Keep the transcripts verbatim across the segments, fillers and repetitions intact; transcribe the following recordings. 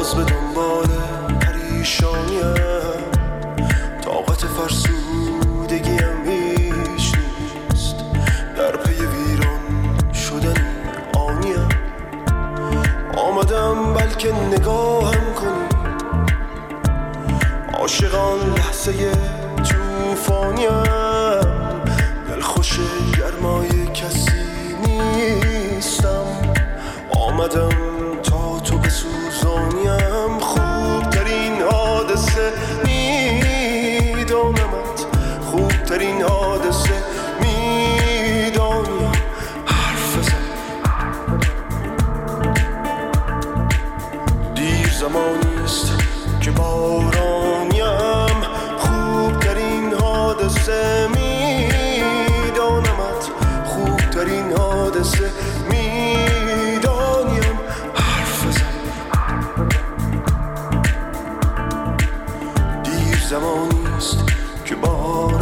باز به دنبال پریشانیم، طاقت فرسودگیم هیچ نیست، در پی ویران شدن آنیم. آمدم بلکه نگاهم کنی، عاشقان لحظه توفانیم، دلخوش گرمای کسی نیستم، آمدم تا تو بسوزانیم. خوبترین حادثه میدانمت، خوبترین حادثه میدانیم. حرف بزن، دیر زمانیست که بارانیم، خوبترین حادثه میدانمت، خوبترین حادثه میدانیم. حرف بزن، دیر زمانیست که بارانیم.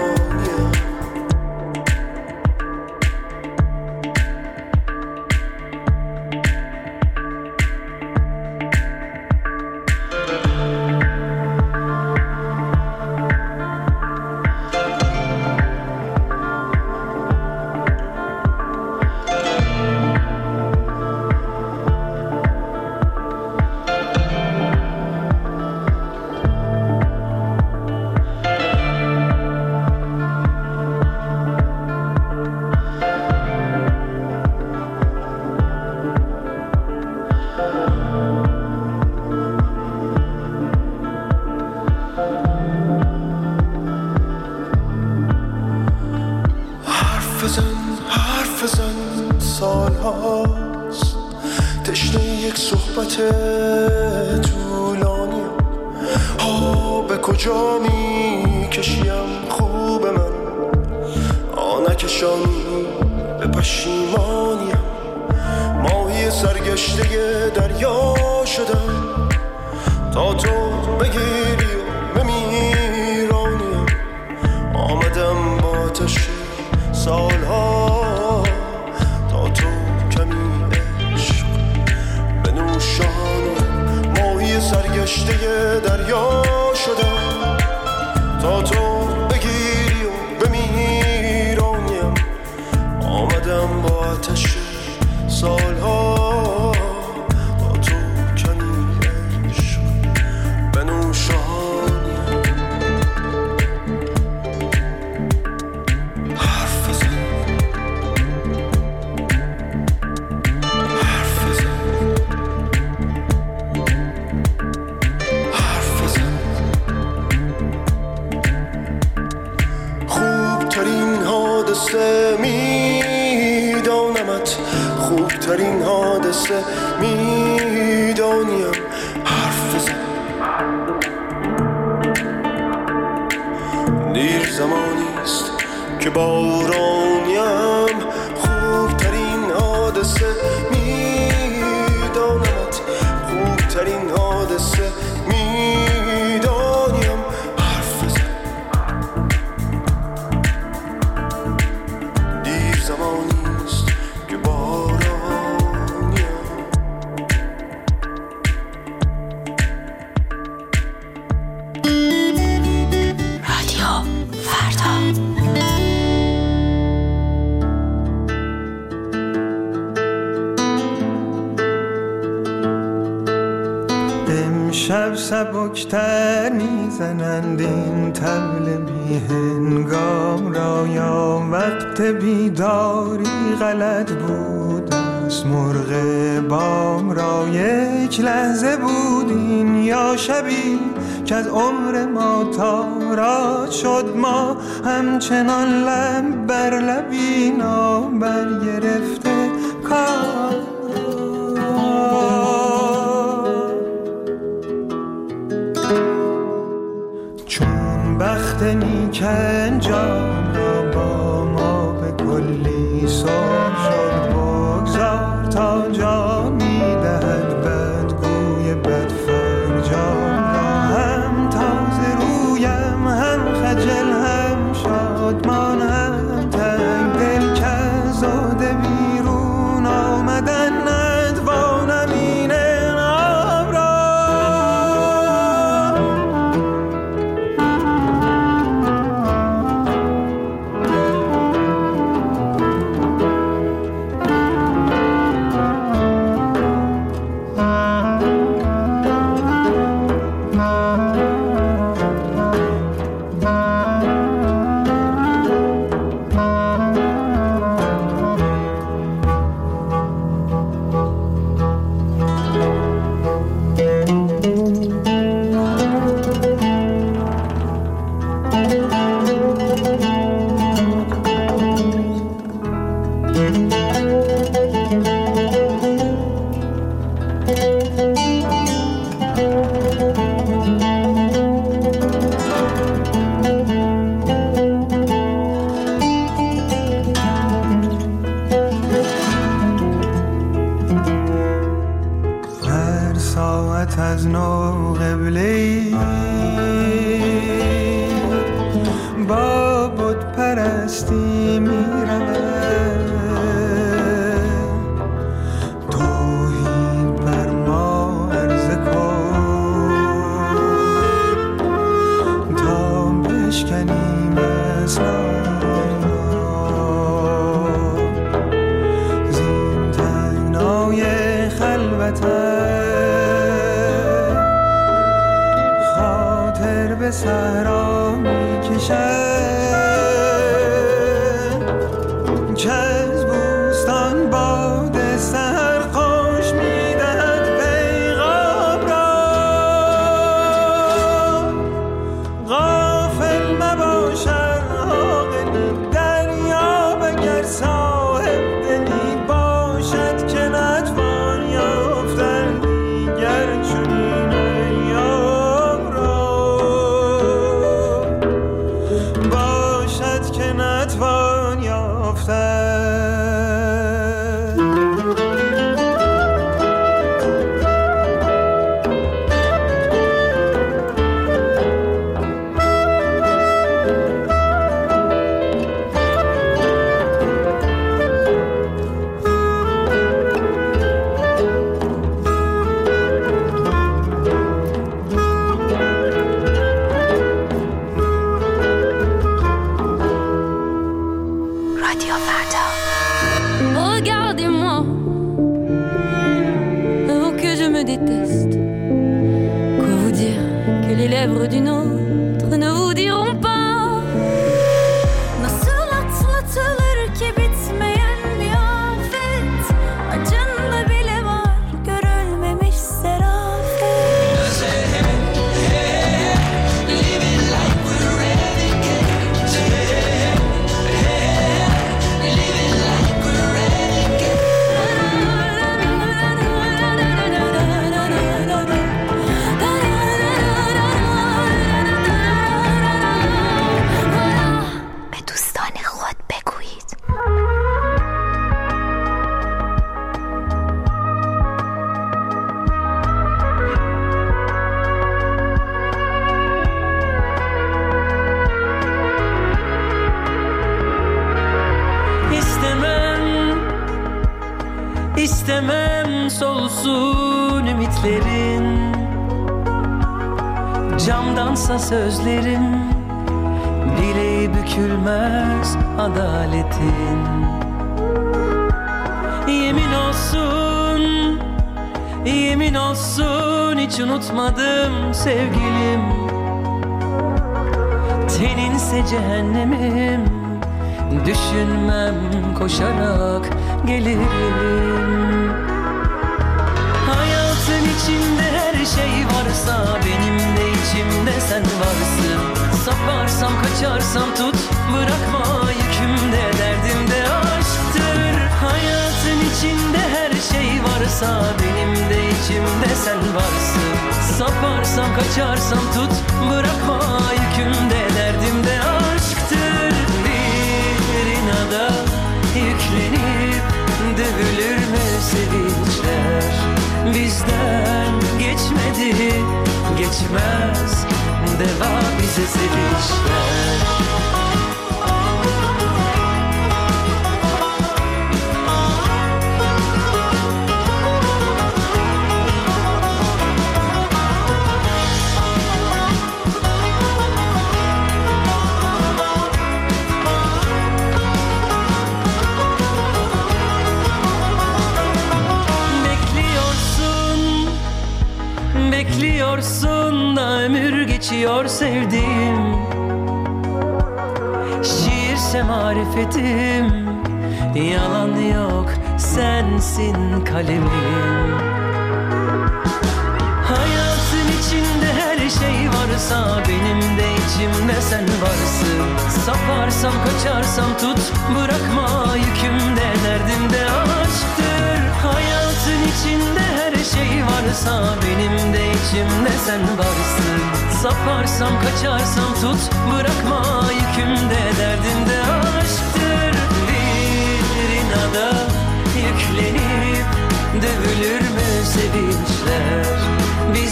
سالهاست تشنه یک صحبت طولانی، ها به کجا می کشیم خوب من، آنکشانی به پشیمانیم. ماهی سرگشته دریا شدم تا تو بگیری و بمیرانیم. آمدم با آتش سالها تا تو کمی عشق بنوشانیم. ماهی سرگشته دریا شدم تا تو بگیری و بمیرانیم. آمدم با آتش سالها تا تو کمی عشق بنوشانیم. میدانمت، خوبترین حادثه میدانیم. حرف بزن، دیر زمانیست که بارانیم، خوبترین حادثه میدانمت، خوبترین حادثه میدانیم. حرف بزن، دیر زمانیست که بارانیم. رادیو فردا. امشب سبکتر میزنند این طبل بی هنگام را، یا وقت بیداری غلط بود از مرغ بام را. یک لحظه بود این یا شبی که از عمر ما تاراج شد، ما همچنان لب بر لبی نابر گرفته کار. چون بخت نیک انجام را با ما به کلی سر شد، بگذار تا جا میدهد بدگوی بدفرجام را. هم تازه رویم هم خجل هم شادمان هم تنگ دل که زاده بیرون آمدن ندوانم این انعام را. خلوت از نو قبله‌ای با بت پرستی می‌رود توحید بر ما عرضه کن تا بشکنیم اسرار زین تنگنای خلوتت خاطر به صحرا می‌کشد که از بوستان باد سحر خوش می‌دهد پیغام را غافل مباشد عاقلی دریاب اگر صاحب دلی باشد که نتوان یافتن دیگر چنین ایام را باشد که نتوان یافتن رادیو فردا. Regardez-moi, oh que je me déteste. Quoi vous dire que les lèvres d'une autre ne vous diront pas? Nasıl atlatılır ki bitmeyen bir afet? Acında bile var görülmemiş serafet. به دوستان خود بگویید. İstemem, istemem solsun ümitlerin. Camdansa sözlerim, bileği bükülmez adaletin. Yemin olsun, yemin olsun hiç unutmadım sevgilim. Teninse cehennemim, düşünmem koşarak gelirim. Hayatın içinde her şey varsa benim de içimde sen varsın. Saparsam kaçarsam tut bırakma yükümde derdimde aşktır. Hayatın içinde her şey varsa benim de içimde sen varsın. Saparsam kaçarsam tut bırakma yükümde derdimde aşktır. Bir inada yüklenip dövülür mü sevinçler? Bizden geçmedi, geçmez deva bize sevinçler. Bekliyorsun da ömür geçiyor sevdiğim. Şiirse marifetim, yalan yok sensin kalemim. Hayatın içinde her şey varsa benim de içimde sen varsın. Saparsam kaçarsam tut bırakma yükümde derdimde aşktır. Hayatın içinde her şey varsa benim de içimde sen varsın. Saparsam kaçarsam tut bırakma yükümde derdimde aşktır. Bir inada yüklenip dövülür mü sevinçler?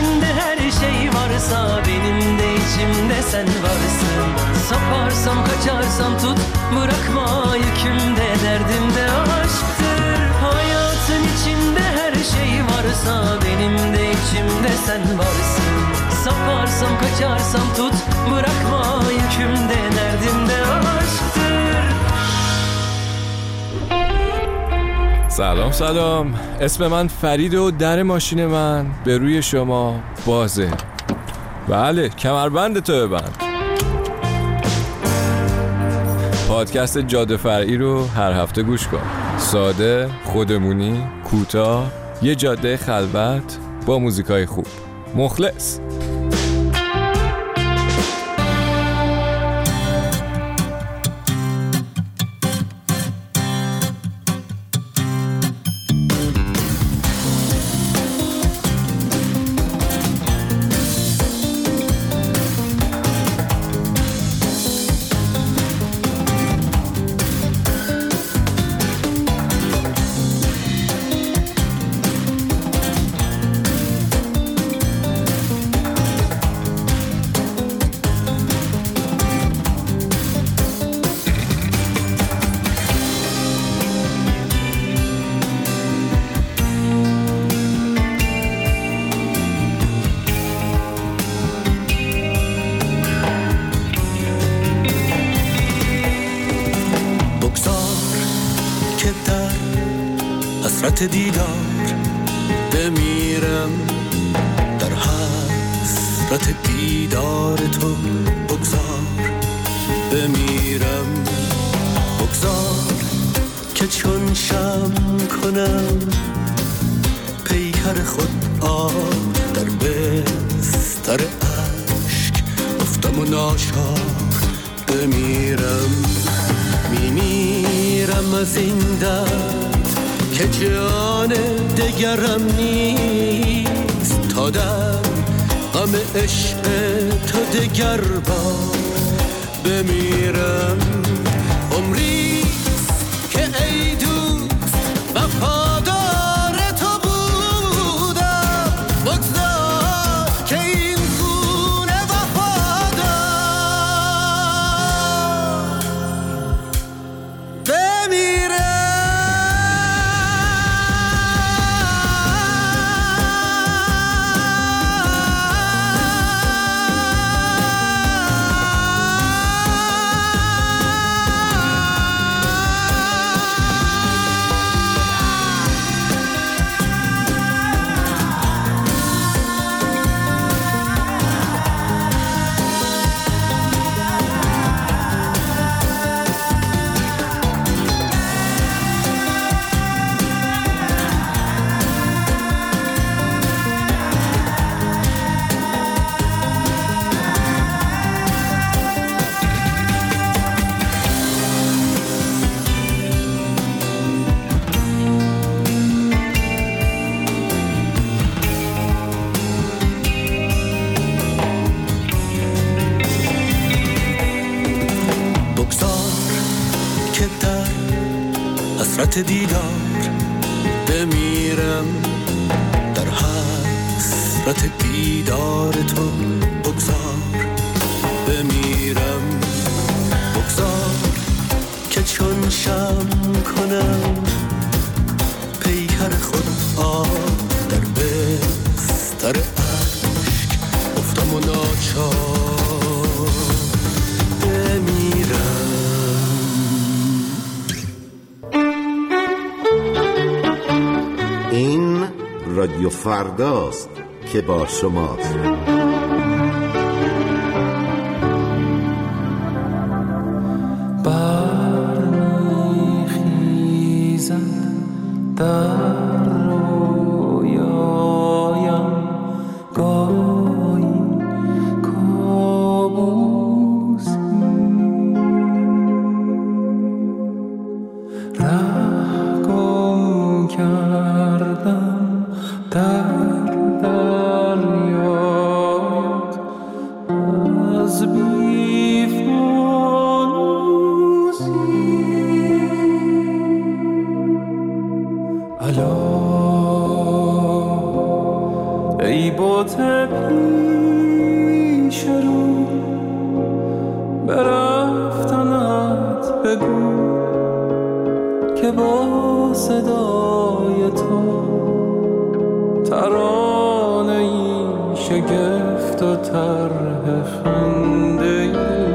içinde her şey varsa benim de içimde sen varsın. Saparsam kaçarsam tut bırakma yükümde derdimde aşktır. Hayatın içinde her şey varsa benim de içimde sen varsın. Saparsam kaçarsam tut bırakma yükümde derdimde aşktır. سلام سلام، اسم من فرید و در ماشین من به روی شما بازه. بله، کمربند تو ببند. پادکست جاده فرعی رو هر هفته گوش کن. ساده، خودمونی، کوتاه، یه جاده خلوت با موزیکای خوب. مخلص. حسرت دیدار بمیرم، در حسرت دیدار تو بگذار بمیرم. بگذار که چون شمع کنم پیکر خود آب در بستر عشق افتم و ناچار بمیرم. میمیرم از این درد که جان دگرم نیست، تا در غم عشق تو دگر بار بمیرم. عمریست که ای دوست وفادار تو بودم، بگذار که این گونه وفادار بمیرم. حسرت دیدار بمیرم، در حسرت دیدار تو بگذار بمیرم. بگذار که چون شمع کنم پیکر خود آب در بستر عشق افتم و ناچار بمیرم. این رادیو فرداست که با شماست. برمیخیزد در رویایم گاهی کابوسی، ره گم کردم در دریا پیش رو به رفتنت بگو که با صدای تو ترانه ای شگفت و طرح خنده ای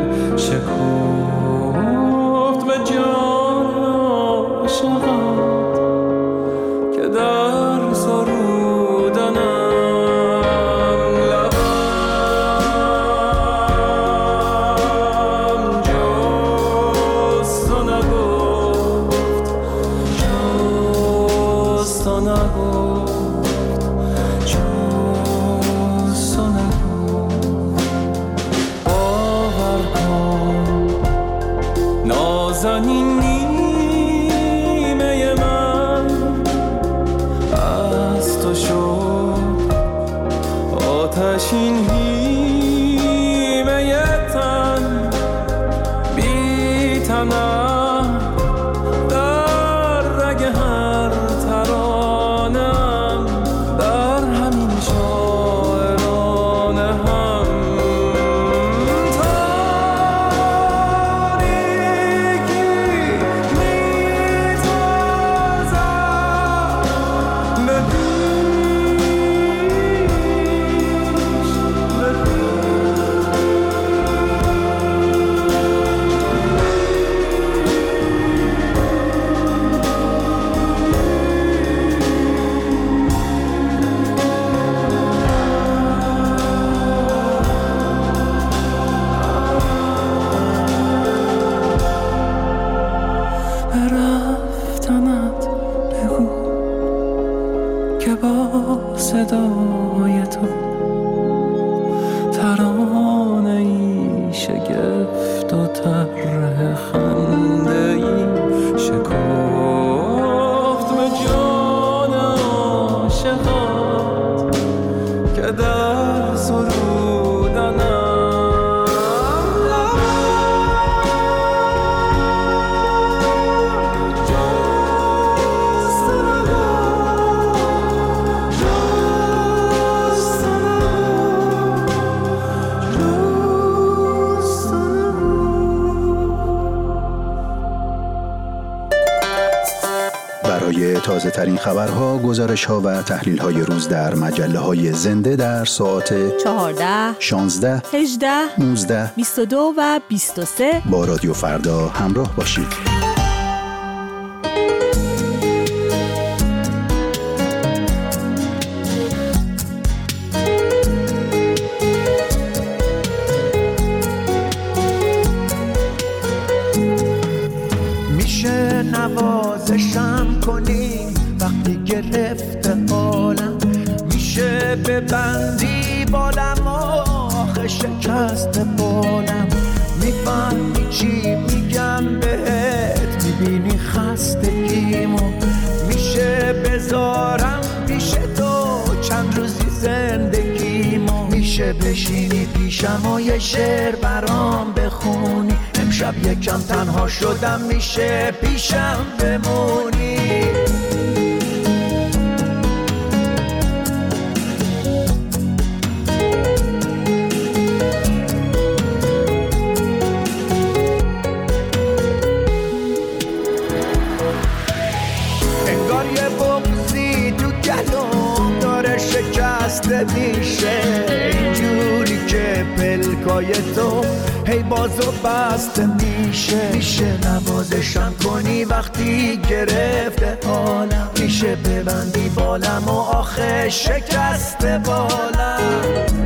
شکفت به جان عاشقت که در سرودنم لبم جز تو نگفت جز تو نگفت جز تو نگفت باور کن نازنین نیمه من از تو شد آتشین هیمه تن بی تنم در رگ هر ترانم در همین شاعرانه هم تاریکی میتازم به پیش به به رفتنت بگو که با صدای تو ترانه ای شگفت و طرح خنده ای شکفت به جان عاشقت که در سرودنم برای تازه ترین خبرها، گزارش ها و تحلیل های روز در مجله های زنده در ساعت چهارده، شانزده، هجده، نوزده، بیست و دو و بیست و سه با رادیو فردا همراه باشید. میشه نوازشم کنی وقتی گرفته حالم، میشه ببندی بالم آخه شکست بالم، میفهمی چی میگم بهت، میبینی خستگیمو، میشه بذارم پیش تو چند روزی زندگیمو، میشه بشینی پیشم و یه شعر برام بخونی، امشب یکم تنها شدم میشه پیشم بمونی. انگار یه بغضی تو گلوم داره شکسته میشه، اینجوری که پلکای تو هی بازو بسته میشه، میشه نوازشم کنی وقتی گرفته حالم، میشه ببندی بالم و آخه شکسته بالم،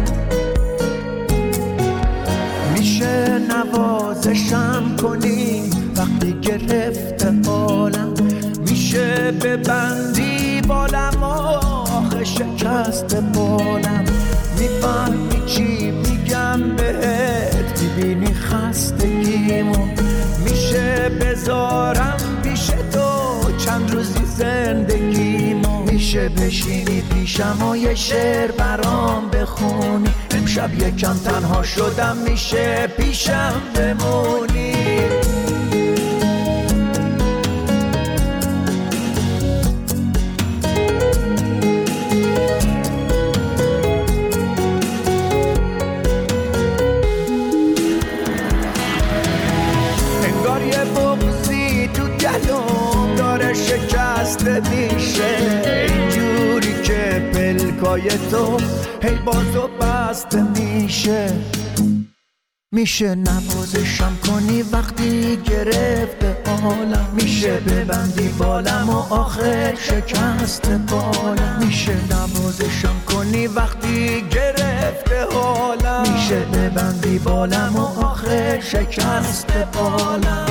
میشه نوازشم کنی وقتی گرفته حالم، میشه ببندی بالم و آخه شکسته بالم، میفهمی چی میگم بهت، میبینی خستگیمو، میشه بذارم پیش تو چند روزی زندگیمو، میشه بشینی پیشم و یه شعر برام بخونی، امشب یکم تنها شدم میشه پیشم بمونی. تو هی باز و بسته میشه. میشه نوازشم کنی وقتی گرفته حالم، میشه ببندی بالم و آخه شکست بالم. میشه نوازشم کنی وقتی گرفته حالم، میشه ببندی بالم و آخه شکست بالم.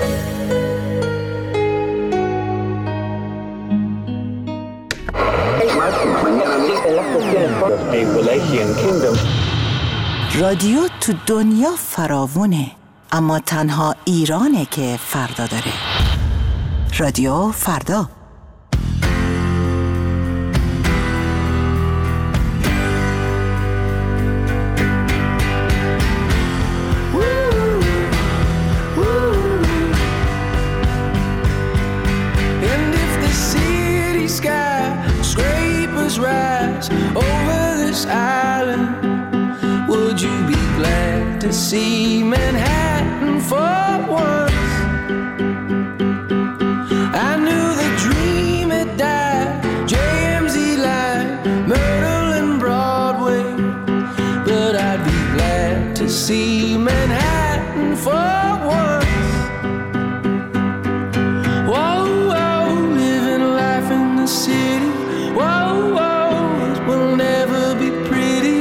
رادیو تو دنیا فراوونه، اما تنها ایرانه که فردا داره. رادیو فردا. To see Manhattan for once, I knew the dream had died. J M Z line, Myrtle and Broadway, but I'd be glad to see Manhattan for once. Whoa, whoa, living life in the city. Whoa, whoa, it will never be pretty.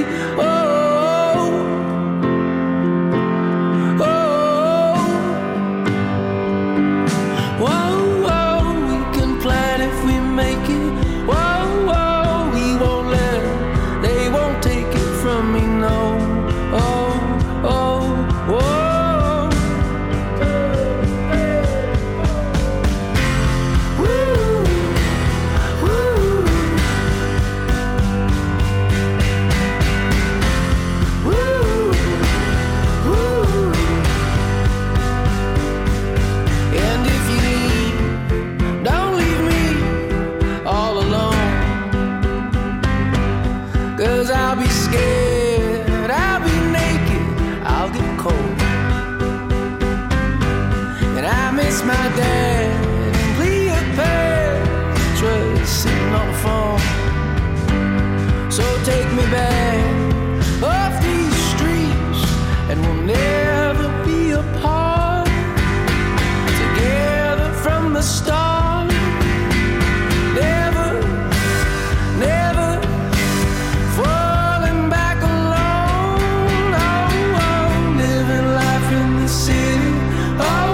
My dad and Cleopatra sitting on the phone. So take me back off these streets and we'll never be apart. Together from the start. Never, never falling back alone. Oh, oh, living life in the city. Oh,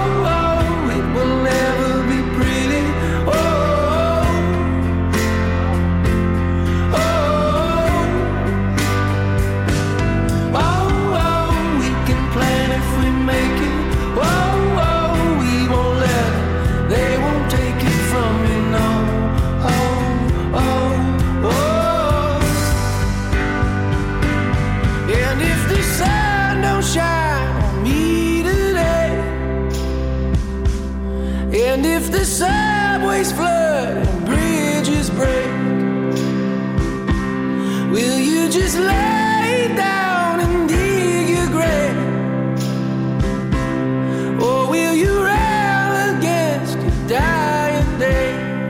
and if the subways flood and bridges break, will you just lay down and dig your grave? Or will you rail against your dying day?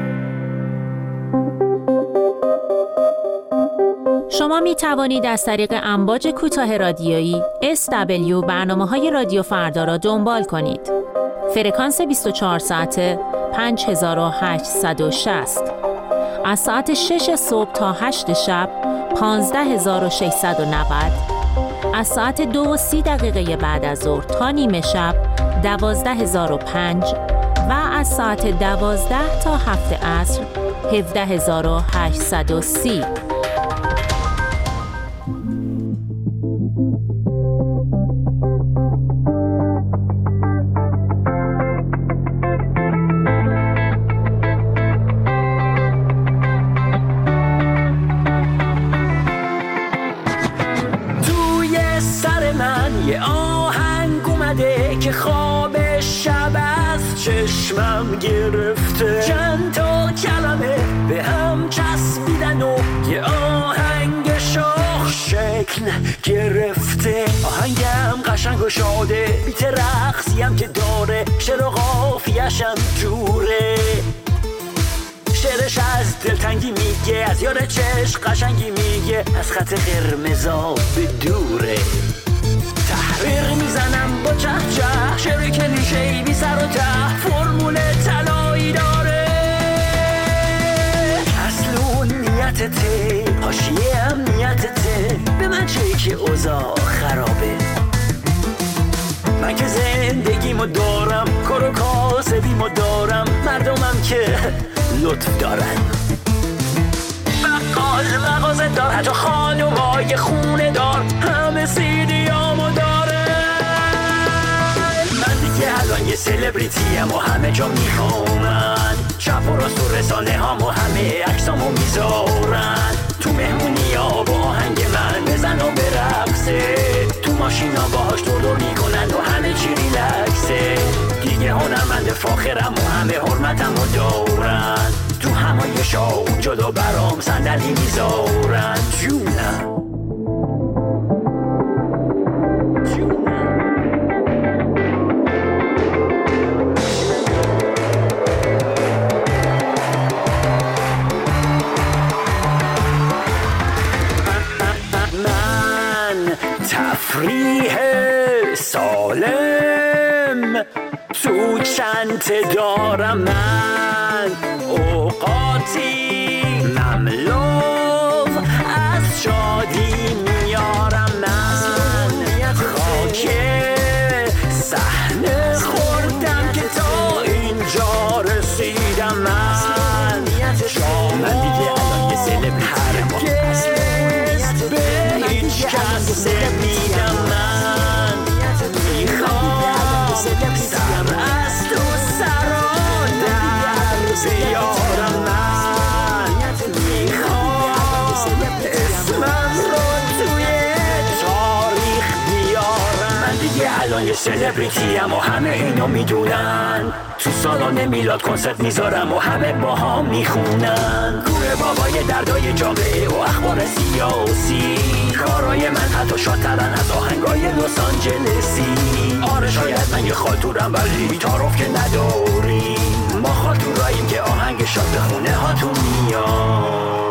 شما می توانید از طریق امواج کوتاه رادیویی اس دبلیو برنامه‌های رادیو فردا را دنبال کنید. فرکانس بیست و چهار ساعته پنج هزار و هشتصد و شصت، از ساعت شش صبح تا هشت شب پانزده هزار و ششصد و نود، از ساعت دو و سی دقیقه بعد از ظهر تا نیمه شب دوازده هزار و پنج و از ساعت دوازده تا هفت عصر هفده هزار و هشتصد و سی. یه آهنگ اومده که خواب شب از چشمم گرفته، چند تا کلمه به هم چسبیدن و یه آهنگ شاخ شکل گرفته. آهنگم قشنگ و شاده، بیت رقصی هم که داره، شعر و قافیه‌شم جوره، شعرش از دلتنگی میگه، از یار چشم قشنگی میگه، از خط قرمزا به دوره. تحریر میزنم با چه چه، شعر کلیشه‌ای بی سر و ته، فرمول طلایی داره. اصل نیتته، حاشیه هم نیتته، به من چه که اوضاع خرابه. من که زندگیمو دارم، کار و کاسبیمو دارم، مردمم که لطف دارن. بقال مغازه دار، حتی خانومای خونه دار، همه سیدیامو داره. من دیگه الان یه سلبریتیم و همه جا میخوامن، چپ و راست و رسانه هامو همه عکسامو میذارن. تو مهمونی ها با آهنگ من بزن و برقصه، تو ماشینا باهاش دور دور میکنن و همه چی ریلکسه. دیگه هنرمند فاخرم و همه حرمتم رو دارن، تو همایشا جدا برام صندلی میذارن. جونم تفریح سالم تو چنت دارم، من اوقاتی مملو از شادی میارم. من خاک صحنه خوردم که تا اینجا رسیدم. من من دیگه الان یه سلبریتیم و هرگز به هیچ کس نمیدم. من میخوام سر از تو سران در بیارم. من میخوام اسمم رو توی تاریخ بیارم. من دیگه الان یه سلبریتیم و همه اینو میدونن، تو سالن میلاد کنسرت میذارم و همه با هم میخونن. کوره بابای دردای جامعه و اخبار سیاسی، کارای من حتی شادترن از آهنگای لس آنجلسی. آره شاید من یه خاطورم ولی تعارف که نداریم، ما خاطوراییم که آهنگ شاد به خونه هاتون میاد.